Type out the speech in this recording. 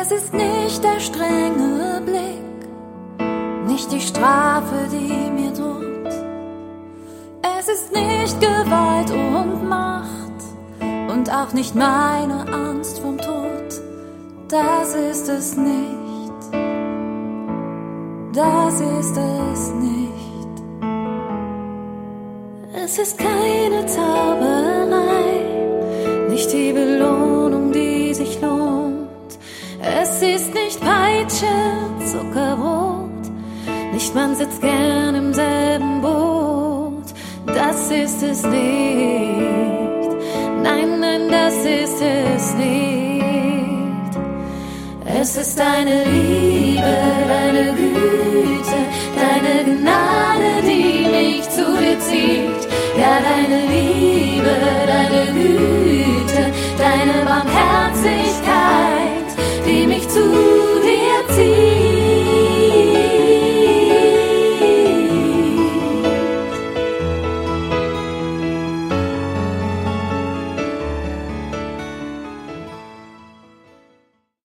Es ist nicht der strenge Blick, nicht die Strafe, die mir droht. Es ist nicht Gewalt und Macht und auch nicht meine Angst vom Tod. Das ist es nicht, das ist es nicht. Es ist keine Zauberei, nicht die Belohnung, die sich lohnt. Es ist nicht Peitsche, Zuckerbrot, nicht man sitzt gern im selben Boot. Das ist es nicht, nein, nein, das ist es nicht. Es ist deine Liebe, deine Güte, deine Gnade, die mich zu dir zieht. Ja, deine Liebe, deine Güte, deine Barmherzigkeit,